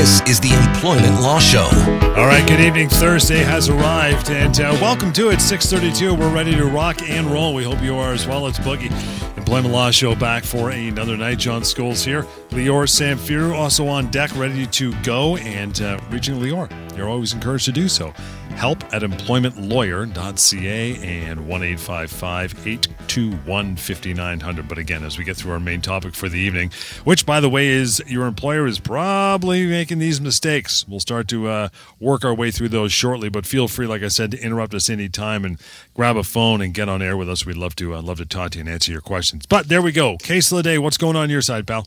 This is the Employment Law Show. All right, good evening. Thursday has arrived, and welcome to it. 6:32. We're ready to rock and roll. We hope you are as well. It's Boogie. Employment Law Show back for another night. John Scholes here. Lior Samfiru also on deck, ready to go, and reaching Lior. You're always encouraged to do so. Help at employmentlawyer.ca and 1-855-821-5900. But again, as we get through our main topic for the evening, which, by the way, is your employer is probably making these mistakes. We'll start to work our way through those shortly, but feel free, like I said, to interrupt us anytime and grab a phone and get on air with us. We'd love to talk to you and answer your questions. But there we go. Case of the day. What's going on your side, pal?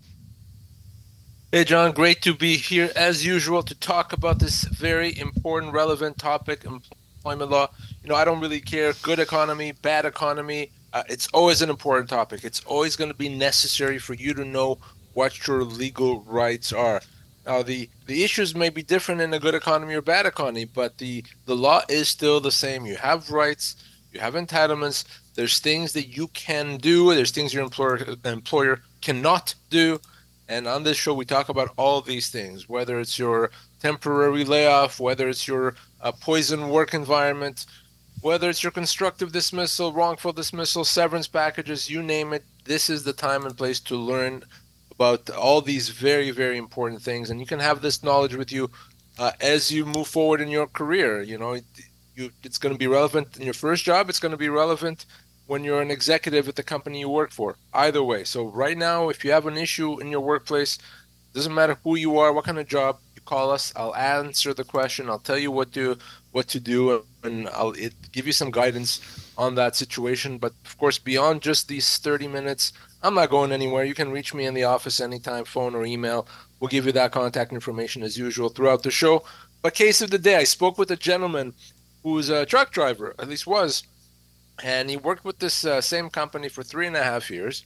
Hey, John. Great to be here, as usual, to talk about this very important, relevant topic, employment law. You know, I don't really care, good economy, bad economy. It's always an important topic. It's always going to be necessary for you to know what your legal rights are. Now, the issues may be different in a good economy or bad economy, but the law is still the same. You have rights, you have entitlements. There's things that you can do. There's things your employer cannot do. And on this show, we talk about all these things, whether it's your temporary layoff, whether it's your poison work environment, whether it's your constructive dismissal, wrongful dismissal, severance packages, you name it. This is the time and place to learn about all these very, very important things. And you can have this knowledge with you as you move forward in your career. You know, it's going to be relevant in your first job. It's going to be relevant when you're an executive at the company you work for. Either way. So right now, if you have an issue in your workplace, doesn't matter who you are, what kind of job, you call us. I'll answer the question. I'll tell you what to do, and I'll give you some guidance on that situation. But of course, beyond just these 30 minutes, I'm not going anywhere. You can reach me in the office anytime, phone or email. We'll give you that contact information as usual throughout the show. But case of the day, I spoke with a gentleman who's a truck driver, at least was, and he worked with this same company for 3.5 years.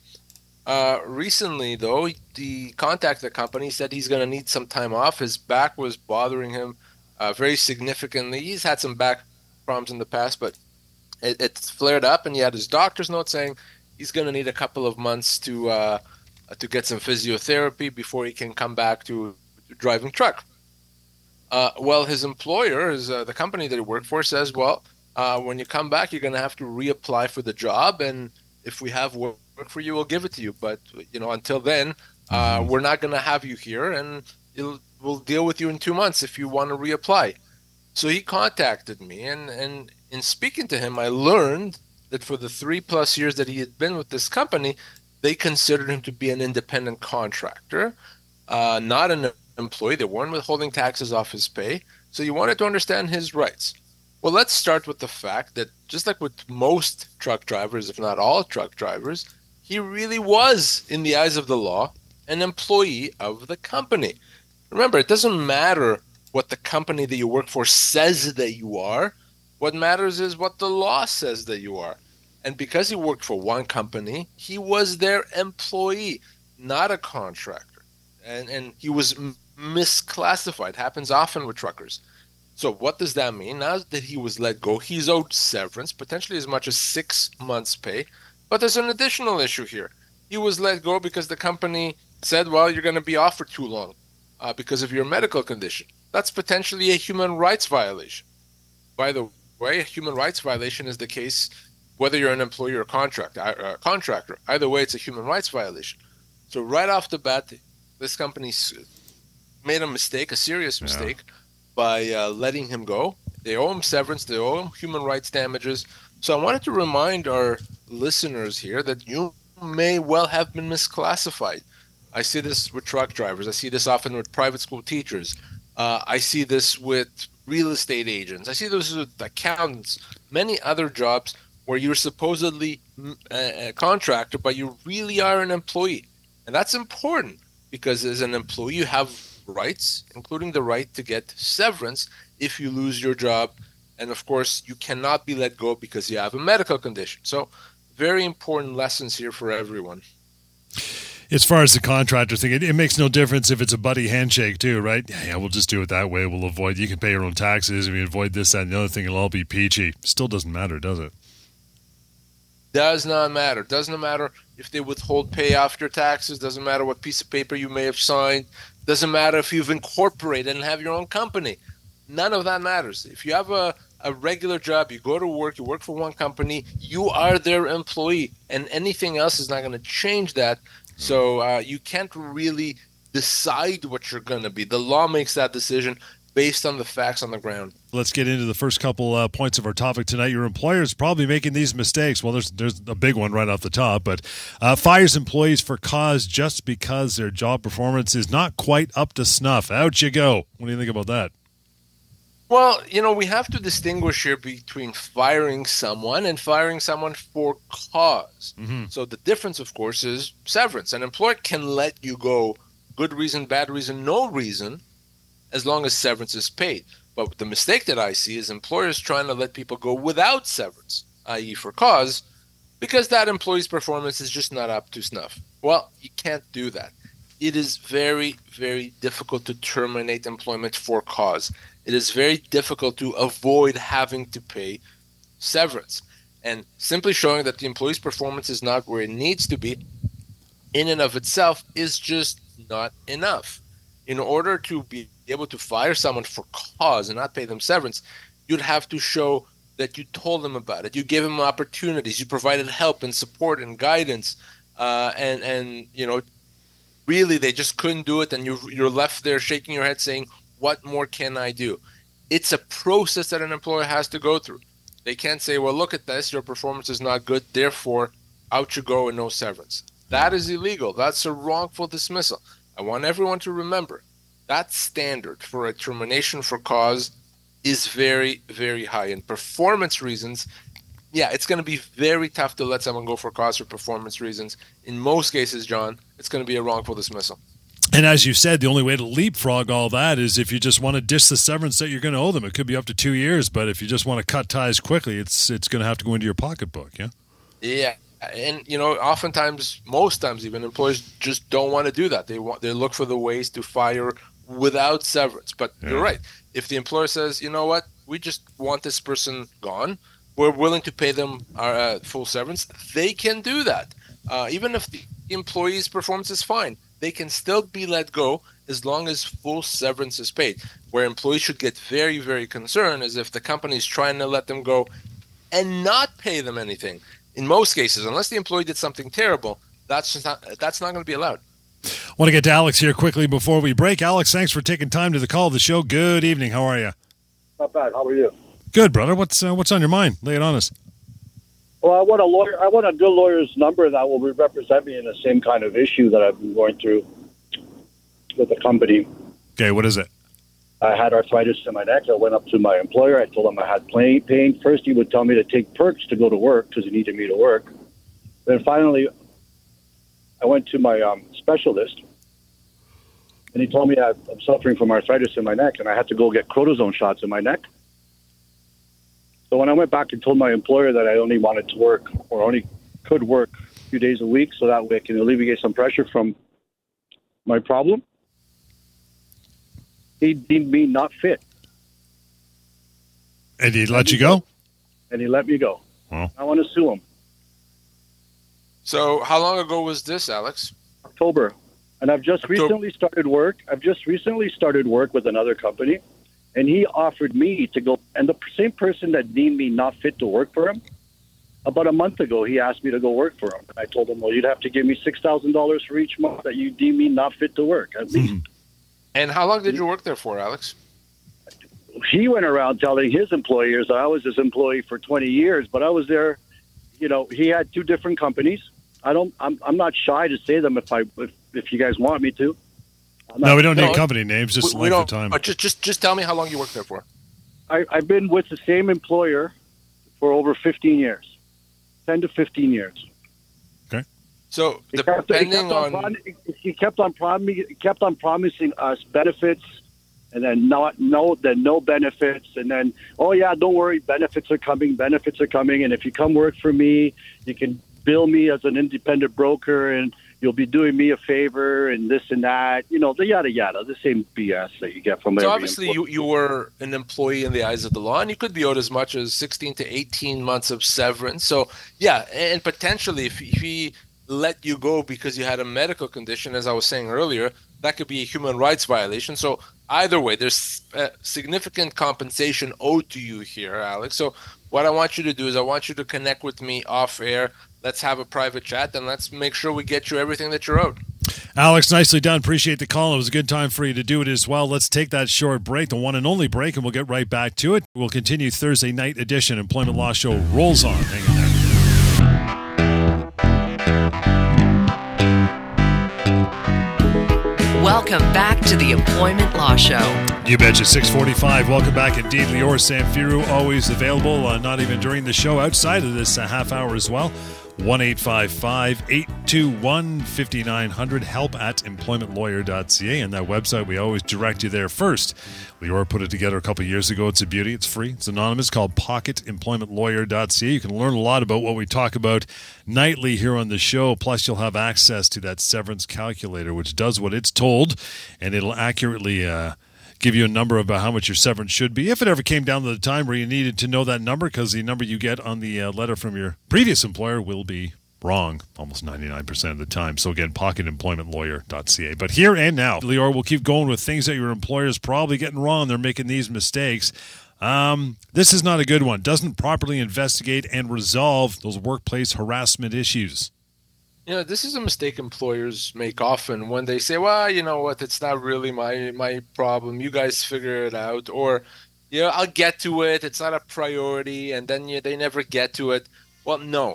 Recently, though, he contacted the company, said he's going to need some time off. His back was bothering him very significantly. He's had some back problems in the past, but it's flared up, and he had his doctor's note saying he's going to need a couple of months to get some physiotherapy before he can come back to driving truck. Well, his employer, the company that he worked for, says, well, when you come back, you're going to have to reapply for the job, and if we have work for you, we'll give it to you. But until then, we're not going to have you here, and we'll deal with you in 2 months if you want to reapply. So he contacted me, and in speaking to him, I learned that for the 3+ years that he had been with this company, they considered him to be an independent contractor, not an employee. They weren't withholding taxes off his pay. So you wanted to understand his rights. Well, let's start with the fact that just like with most truck drivers, if not all truck drivers, he really was, in the eyes of the law, an employee of the company. Remember, it doesn't matter what the company that you work for says that you are. What matters is what the law says that you are. And because he worked for one company, he was their employee, not a contractor. And he was misclassified. Happens often with truckers. So what does that mean? Now that he was let go, he's owed severance, potentially as much as 6 months' pay. But there's an additional issue here. He was let go because the company said, well, you're going to be off for too long because of your medical condition. That's potentially a human rights violation. By the way, a human rights violation is the case whether you're an employee or a contractor. Either way, it's a human rights violation. So right off the bat, this company made a mistake, a serious mistake, by letting him go. They owe him severance. They owe him human rights damages. So I wanted to remind our listeners here that you may well have been misclassified. I see this with truck drivers. I see this often with private school teachers. I see this with real estate agents. I see this with accountants, many other jobs where you're supposedly a contractor, but you really are an employee. And that's important because as an employee, you have rights, including the right to get severance if you lose your job. And of course, you cannot be let go because you have a medical condition. So very important lessons here for everyone. As far as the contractor thing, it makes no difference if it's a buddy handshake too, right? Yeah, we'll just do it that way. We'll avoid, you can pay your own taxes. We avoid this, that, and the other thing. It'll all be peachy. Still doesn't matter, does it? Does not matter. Doesn't matter if they withhold pay after taxes. Doesn't matter what piece of paper you may have signed. Doesn't matter if you've incorporated and have your own company. None of that matters. If you have a regular job, you go to work, you work for one company, you are their employee, and anything else is not going to change that. So you can't really decide what you're going to be. The law makes that decision based on the facts on the ground. Let's get into the first couple points of our topic tonight. Your employer is probably making these mistakes. Well, there's a big one right off the top, but fires employees for cause just because their job performance is not quite up to snuff. Out you go. What do you think about that? Well, we have to distinguish here between firing someone and firing someone for cause. Mm-hmm. So the difference, of course, is severance. An employer can let you go, good reason, bad reason, no reason, as long as severance is paid. But the mistake that I see is employers trying to let people go without severance, i.e. for cause, because that employee's performance is just not up to snuff. Well, you can't do that. It is very, very difficult to terminate employment for cause. It is very difficult to avoid having to pay severance. And simply showing that the employee's performance is not where it needs to be in and of itself is just not enough. In order to be able to fire someone for cause and not pay them severance, you'd have to show that you told them about it. You gave them opportunities. You provided help and support and guidance. And really they just couldn't do it. And you're left there shaking your head saying, what more can I do? It's a process that an employer has to go through. They can't say, well, look at this. Your performance is not good. Therefore, out you go and no severance. That is illegal. That's a wrongful dismissal. I want everyone to remember that standard for a termination for cause is very, very high. And performance reasons, it's going to be very tough to let someone go for cause for performance reasons. In most cases, John, it's going to be a wrongful dismissal. And as you said, the only way to leapfrog all that is if you just want to dish the severance that you're going to owe them. It could be up to 2 years, but if you just want to cut ties quickly, it's going to have to go into your pocketbook, yeah? Yeah. And, oftentimes, most times even, employers just don't want to do that. They look for the ways to fire without severance. But You're right. If the employer says, you know what, we just want this person gone, we're willing to pay them our full severance, they can do that. Even if the employee's performance is fine, they can still be let go as long as full severance is paid. Where employees should get very, very concerned is if the company is trying to let them go and not pay them anything. In most cases, unless the employee did something terrible, that's not going to be allowed. I want to get to Alex here quickly before we break. Alex, thanks for taking time to the call of the show. Good evening. How are you? Not bad. How are you? Good, brother. What's on your mind? Lay it on us. Well, I want a lawyer. I want a good lawyer's number that will represent me in the same kind of issue that I've been going through with the company. Okay, what is it? I had arthritis in my neck. I went up to my employer. I told him I had pain. First, he would tell me to take perks to go to work because he needed me to work. Then finally, I went to my specialist, and he told me I'm suffering from arthritis in my neck, and I had to go get cortisone shots in my neck. So when I went back and told my employer that I only wanted to work or only could work a few days a week so that way I can alleviate some pressure from my problem, he deemed me not fit. And he let you go? And he let me go. Well. I want to sue him. So how long ago was this, Alex? October. And I've just recently started work. With another company. And he offered me to go, and the same person that deemed me not fit to work for him, about a month ago, he asked me to go work for him. And I told him, well, you'd have to give me $6,000 for each month that you deem me not fit to work, at least. And how long did you work there for, Alex? He went around telling his employers that I was his employee for 20 years, but I was there, he had two different companies. I'm not shy to say them if you guys want me to. No, we don't need company names, just length of time. Just tell me how long you worked there for. I've been with the same employer for over 15 years, 10 to 15 years. Okay. So he kept on promising us benefits, and then no benefits, and then don't worry, benefits are coming, and if you come work for me, you can bill me as an independent broker, and you'll be doing me a favor and this and that, the yada yada, the same BS that you get from every employee. So obviously you were an employee in the eyes of the law, and you could be owed as much as 16 to 18 months of severance. So yeah, and potentially if he let you go because you had a medical condition, as I was saying earlier, that could be a human rights violation. So either way, there's significant compensation owed to you here, Alex. So what I want you to do is I want you to connect with me off air. Let's have a private chat, and let's make sure we get you everything that you're owed. Alex, nicely done. Appreciate the call. It was a good time for you to do it as well. Let's take that short break, the one and only break, and we'll get right back to it. We'll continue Thursday night edition. Employment Law Show rolls on. Hang in there. Welcome back to the Employment Law Show. You betcha. 6:45. Welcome back indeed. Lior Samfiru, always available, not even during the show, outside of this half hour as well. 1-855-821-5900, help@employmentlawyer.ca, and that website, we always direct you there first. Lior put it together a couple of years ago. It's a beauty. It's free. It's anonymous, called pocketemploymentlawyer.ca. You can learn a lot about what we talk about nightly here on the show, plus you'll have access to that severance calculator, which does what it's told, and it'll accurately give you a number about how much your severance should be, if it ever came down to the time where you needed to know that number, because the number you get on the letter from your previous employer will be wrong almost 99% of the time. So again, pocketemploymentlawyer.ca. But here and now, Lior, we'll keep going with things that your employer is probably getting wrong. They're making these mistakes. This is not a good one. Doesn't properly investigate and resolve those workplace harassment issues. This is a mistake employers make often when they say, well, you know what, it's not really my problem. You guys figure it out. Or, I'll get to it. It's not a priority. And then they never get to it. Well, no.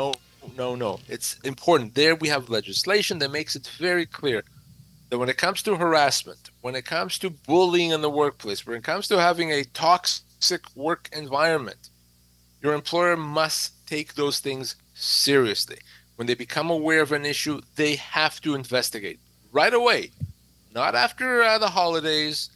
It's important. There we have legislation that makes it very clear that when it comes to harassment, when it comes to bullying in the workplace, when it comes to having a toxic work environment, your employer must take those things seriously. When they become aware of an issue, they have to investigate right away, not after the holidays,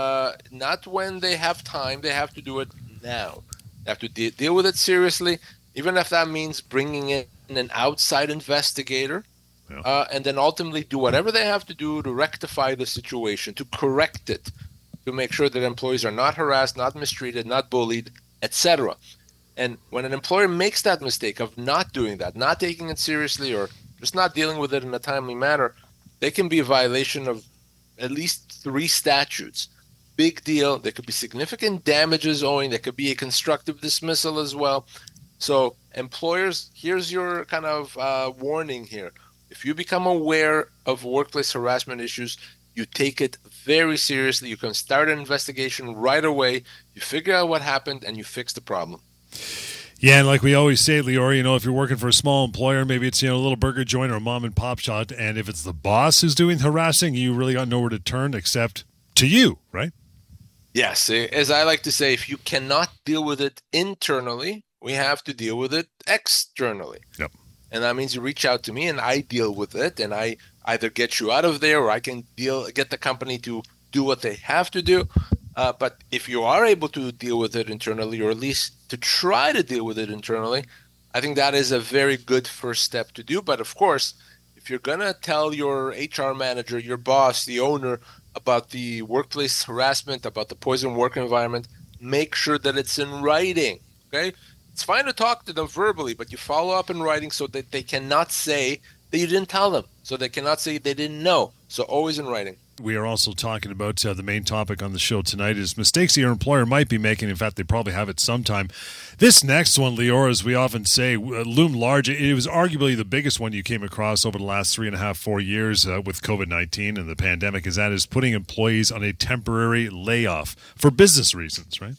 not when they have time. They have to do it now. They have to deal with it seriously, even if that means bringing in an outside investigator, and then ultimately do whatever they have to do to rectify the situation, to correct it, to make sure that employees are not harassed, not mistreated, not bullied, etc. And when an employer makes that mistake of not doing that, not taking it seriously, or just not dealing with it in a timely manner, they can be a violation of at least 3 statutes. Big deal. There could be significant damages owing. There could be a constructive dismissal as well. So employers, here's your kind of warning here. If you become aware of workplace harassment issues, you take it very seriously. You can start an investigation right away. You figure out what happened and you fix the problem. Yeah, and like we always say, Lior, if you're working for a small employer, maybe it's a little burger joint or a mom and pop shop, and if it's the boss who's doing harassing, you really got nowhere to turn except to you, right? Yes, as I like to say, if you cannot deal with it internally, we have to deal with it externally. Yep. And that means you reach out to me and I deal with it, and I either get you out of there or I can get the company to do what they have to do. But if you are able to deal with it internally, or at least to try to deal with it internally, I think that is a very good first step to do. But of course, if you're going to tell your HR manager, your boss, the owner about the workplace harassment, about the poison work environment, make sure that it's in writing, okay? It's fine to talk to them verbally, but you follow up in writing so that they cannot say that you didn't tell them, so they cannot say they didn't know. So always in writing. We are also talking about the main topic on the show tonight is mistakes that your employer might be making. In fact, they probably have it sometime. This next one, Lior, as we often say, loomed large. It was arguably the biggest one you came across over the last 3.5, 4 years with COVID-19 and the pandemic, is putting employees on a temporary layoff for business reasons, right?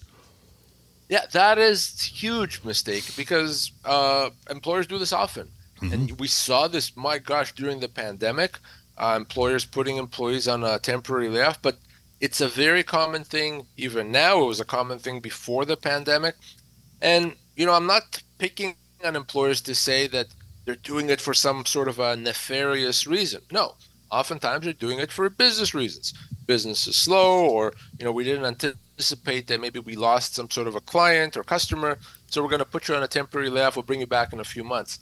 Yeah, that is a huge mistake because employers do this often. Mm-hmm. And we saw this, my gosh, during the pandemic. Employers putting employees on a temporary layoff, but it's a very common thing even now. It was a common thing before the pandemic. And, I'm not picking on employers to say that they're doing it for some sort of a nefarious reason. No, oftentimes they're doing it for business reasons. Business is slow, or, we didn't anticipate that maybe we lost some sort of a client or customer, so we're going to put you on a temporary layoff. We'll bring you back in a few months.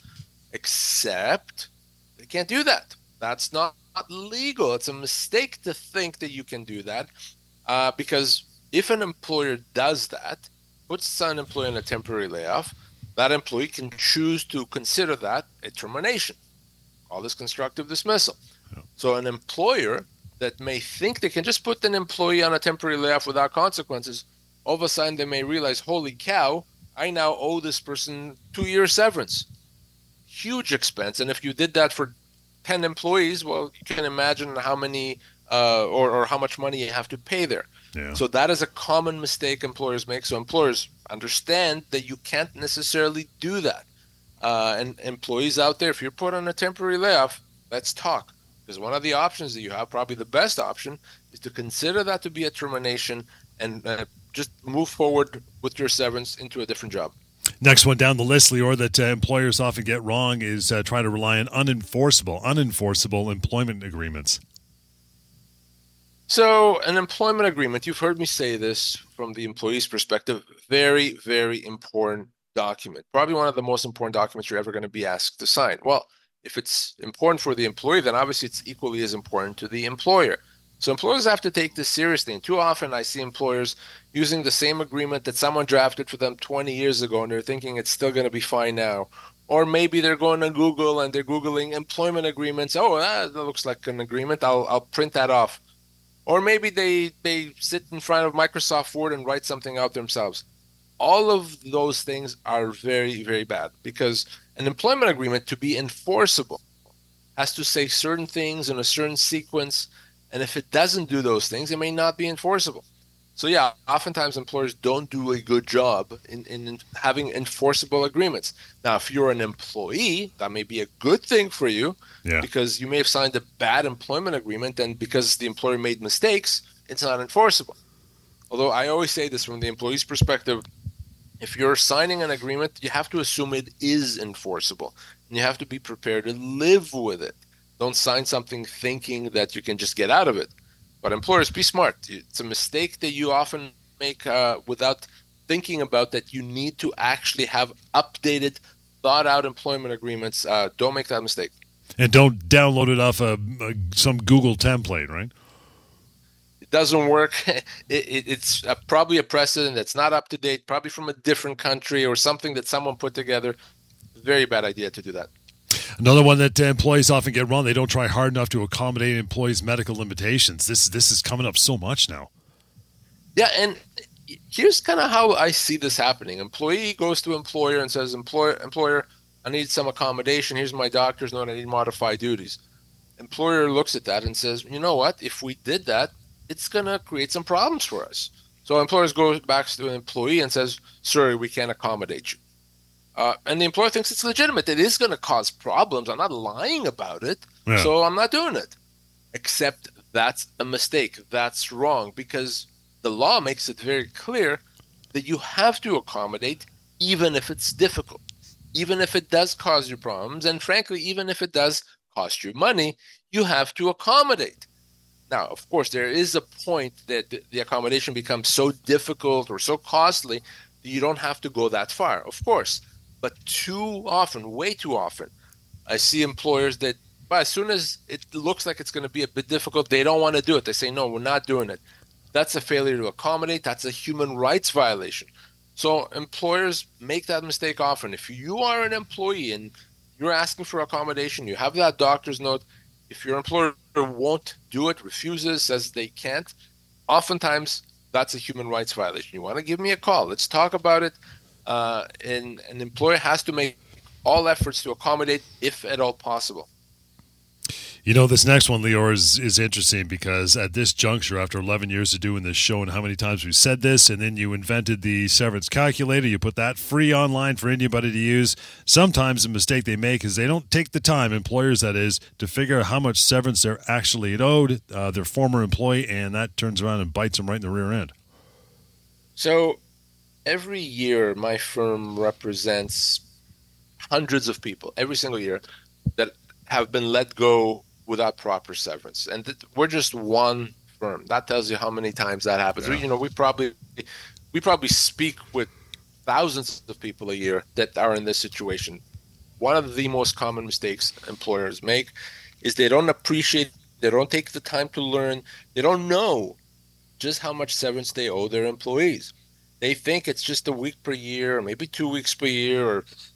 Except they can't do that. That's not legal. It's a mistake to think that you can do that because if an employer does that, puts an employee on a temporary layoff, that employee can choose to consider that a termination. Call this constructive dismissal. So an employer that may think they can just put an employee on a temporary layoff without consequences, all of a sudden they may realize, holy cow, I now owe this person 2 years severance. Huge expense. And if you did that for 10 employees, well, you can imagine how many or how much money you have to pay there. Yeah. So that is a common mistake employers make. So employers understand that you can't necessarily do that. And employees out there, if you're put on a temporary layoff, let's talk. Because one of the options that you have, probably the best option, is to consider that to be a termination and just move forward with your severance into a different job. Next one down the list, Lior, that employers often get wrong is try to rely on unenforceable employment agreements. So an employment agreement, you've heard me say this from the employee's perspective, very, very important document. Probably one of the most important documents you're ever going to be asked to sign. Well, if it's important for the employee, then obviously it's equally as important to the employer. So employers have to take this seriously. And too often I see employers using the same agreement that someone drafted for them 20 years ago, and they're thinking it's still going to be fine now. Or maybe they're going to Google and they're Googling employment agreements. Oh, that looks like an agreement. I'll print that off. Or maybe they sit in front of Microsoft Word and write something out themselves. All of those things are very, very bad, because an employment agreement, to be enforceable, has to say certain things in a certain sequence. And if it doesn't do those things, it may not be enforceable. So yeah, oftentimes employers don't do a good job in having enforceable agreements. Now, if you're an employee, that may be a good thing for you, because you may have signed a bad employment agreement, and because the employer made mistakes, it's not enforceable. Although I always say this from the employee's perspective, if you're signing an agreement, you have to assume it is enforceable, and you have to be prepared to live with it. Don't sign something thinking that you can just get out of it. But employers, be smart. It's a mistake that you often make without thinking about that you need to actually have updated, thought-out employment agreements. Don't make that mistake. And don't download it off some Google template, right? It doesn't work. It's probably a precedent that's not up to date, probably from a different country or something that someone put together. Very bad idea to do that. Another one that employees often get wrong, they don't try hard enough to accommodate employees' medical limitations. This is coming up so much now. Yeah, and here's kind of how I see this happening. Employee goes to employer and says, employer, I need some accommodation. Here's my doctor's note. I need modified duties. Employer looks at that and says, you know what? If we did that, it's going to create some problems for us. So employers go back to an employee and says, sorry, we can't accommodate you. And the employer thinks it's legitimate. It is going to cause problems. I'm not lying about it, so I'm not doing it. Except that's a mistake. That's wrong, because the law makes it very clear that you have to accommodate even if it's difficult, even if it does cause you problems, and frankly, even if it does cost you money, you have to accommodate. Now, of course, there is a point that the accommodation becomes so difficult or so costly that you don't have to go that far, of course. But too often, way too often, I see employers that, as soon as it looks like it's going to be a bit difficult, they don't want to do it. They say, no, we're not doing it. That's a failure to accommodate. That's a human rights violation. So employers make that mistake often. If you are an employee and you're asking for accommodation, you have that doctor's note, if your employer won't do it, refuses, says they can't, oftentimes that's a human rights violation. You want to give me a call. Let's talk about it. And an employer has to make all efforts to accommodate if at all possible. You know, this next one, Lior, is interesting because at this juncture, after 11 years of doing this show and how many times we've said this, and then you invented the severance calculator, you put that free online for anybody to use. Sometimes the mistake they make is they don't take the time, employers that is, to figure out how much severance they're actually owed their former employee, and that turns around and bites them right in the rear end. So every year, my firm represents hundreds of people, every single year, that have been let go without proper severance. And we're just one firm. That tells you how many times that happens. Yeah. We probably speak with thousands of people a year that are in this situation. One of the most common mistakes employers make is they don't appreciate, they don't take the time to learn, they don't know just how much severance they owe their employees. They think it's just a week per year, or maybe 2 weeks per year, or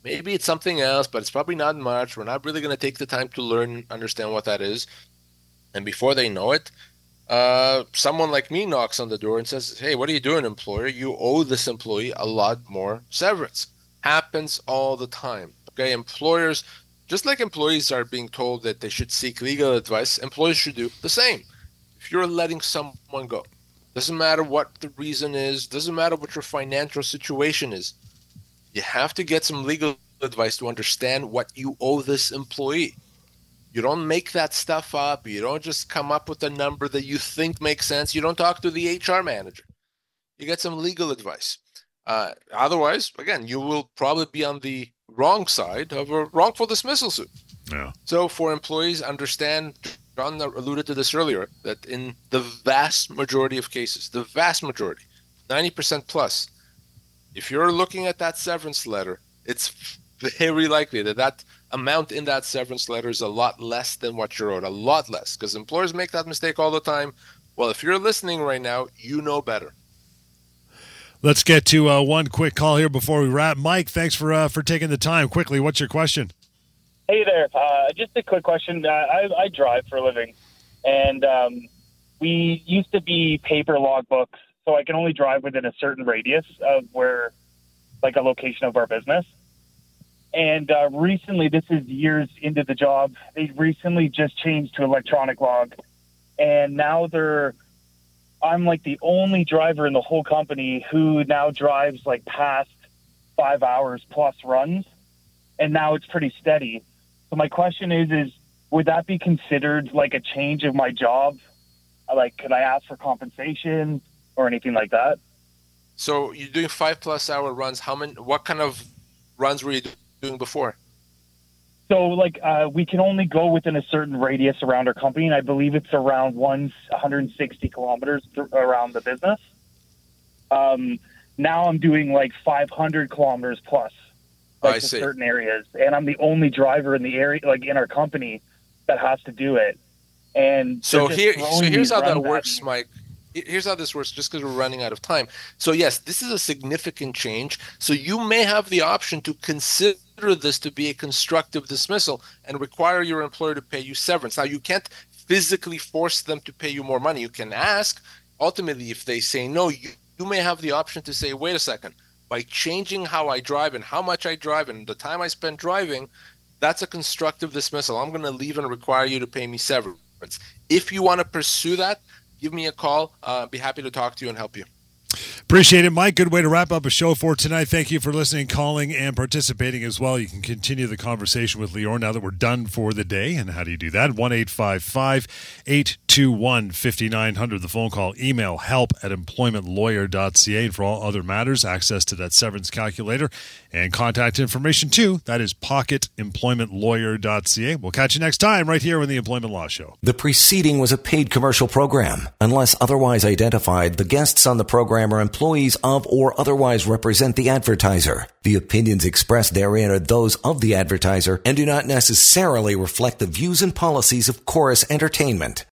Maybe it's something else, but it's probably not much. We're not really going to take the time to learn and understand what that is. And before they know it, someone like me knocks on the door and says, hey, what are you doing, employer? You owe this employee a lot more severance. Happens all the time. Okay, employers, just like employees are being told that they should seek legal advice, employees should do the same. If you're letting someone go, doesn't matter what the reason is, doesn't matter what your financial situation is, you have to get some legal advice to understand what you owe this employee. You don't make that stuff up. You don't just come up with a number that you think makes sense. You don't talk to the HR manager. You get some legal advice. Otherwise, again, you will probably be on the wrong side of a wrongful dismissal suit. Yeah. So for employees, understand, John alluded to this earlier, that in the vast majority of cases, the vast majority, 90% plus, if you're looking at that severance letter, it's very likely that amount in that severance letter is a lot less than what you're owed, a lot less, because employers make that mistake all the time. Well, if you're listening right now, you know better. Let's get to one quick call here before we wrap. Mike, thanks for taking the time. Quickly, what's your question? Hey there. Just a quick question. I drive for a living, and we used to be paper logbooks, so I can only drive within a certain radius of where, like, a location of our business. And recently, this is years into the job, they recently just changed to electronic log. And now I'm like the only driver in the whole company who now drives like past 5 hours plus runs. And now it's pretty steady. So my question is would that be considered like a change of my job? Like, could I ask for compensation or anything like that? So you're doing 5+ hour runs. What kind of runs were you doing before? So, like, we can only go within a certain radius around our company, and I believe it's around 160 kilometers around the business. Now I'm doing, like, 500 kilometers plus, like, to certain areas. And I'm the only driver in the area, like, in our company that has to do it. And so here's how that works, Mike. Here's how this works, just because we're running out of time. So, yes, this is a significant change. So you may have the option to consider this to be a constructive dismissal and require your employer to pay you severance. Now, you can't physically force them to pay you more money. You can ask. Ultimately, if they say no, you may have the option to say, wait a second, by changing how I drive and how much I drive and the time I spend driving, that's a constructive dismissal. I'm going to leave and require you to pay me severance. If you want to pursue that, give me a call. I'd be happy to talk to you and help you. Appreciate it, Mike. Good way to wrap up a show for tonight. Thank you for listening, calling, and participating as well. You can continue the conversation with Lior now that we're done for the day. And how do you do that? 1-855-821-5900. The phone call, email, help@employmentlawyer.ca. And for all other matters, access to that severance calculator and contact information too. That is pocketemploymentlawyer.ca. We'll catch you next time right here on the Employment Law Show. The preceding was a paid commercial program. Unless otherwise identified, the guests on the program are employees of or otherwise represent the advertiser. The opinions expressed therein are those of the advertiser and do not necessarily reflect the views and policies of Chorus Entertainment.